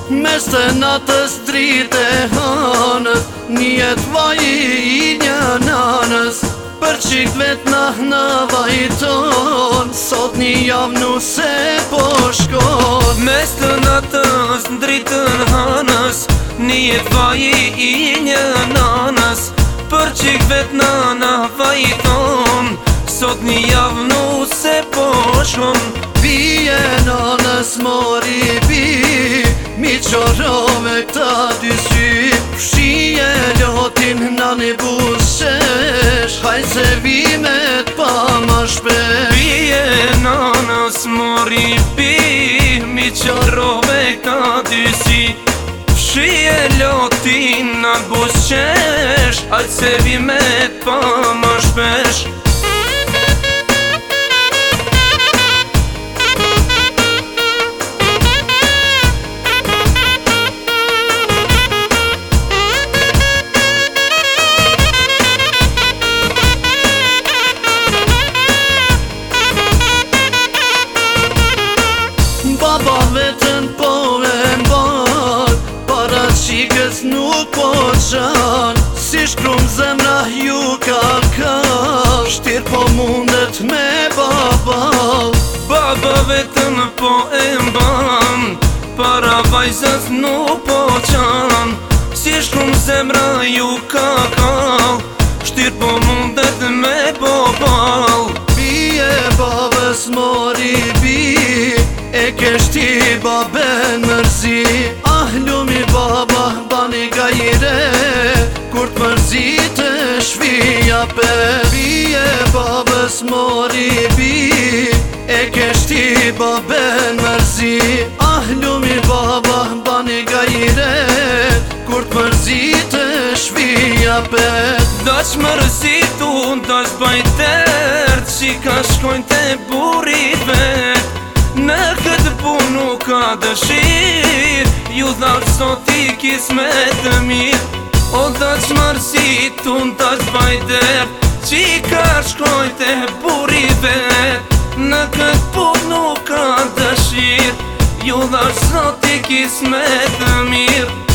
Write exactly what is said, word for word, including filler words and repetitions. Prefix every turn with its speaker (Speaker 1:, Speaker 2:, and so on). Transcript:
Speaker 1: Mes të natës dritë e hanës, njet vaji i një nanës. Për qik vet na hna vajton, sot një javë nuse po shkon.
Speaker 2: Mes të natës dritën hanës, njet vaji i një nanës. Për qik vet nana vajton, sot një javë nuse po shkon.
Speaker 1: Bije nanës mori bi, mi qorove këta dy sy. Fshije lotin nani bushesh, haj se vimet pa ma shpesh.
Speaker 2: Bije nanës mori bi, mi qorove këta dy sy. Fshije lotin nani bushesh, haj se vimet pa ma shpesh.
Speaker 1: Baba vetën po e mban, para qikës nuk po qan. Si shkrum zemra ju ka ka, shtir po mundet me baba.
Speaker 2: Baba vetën po e mban, para vajzës nuk po qan. Si shkrum zemra ju ka ka, shtir po mundet me baba.
Speaker 1: Bije babës mori bi, e keshti baben mërzi. Ah lumi baba bani gajre, kur të mërzit e shvija pe. Bije babës mori bi, e keshti baben mërzi. Ah lumi baba bani gajre, kur të mërzit e shvija pe.
Speaker 2: Dash mërzitu, dash bajtert, që ka shkojnë te burit vet. Në këtë punu ka dëshir, ju dhash sot i kismet të mirë. O dash mërzitu, dash bajtert, që ka shkojnë te burit vet. Në këtë punu ka dëshir, ju dhash sot i kismet të mirë.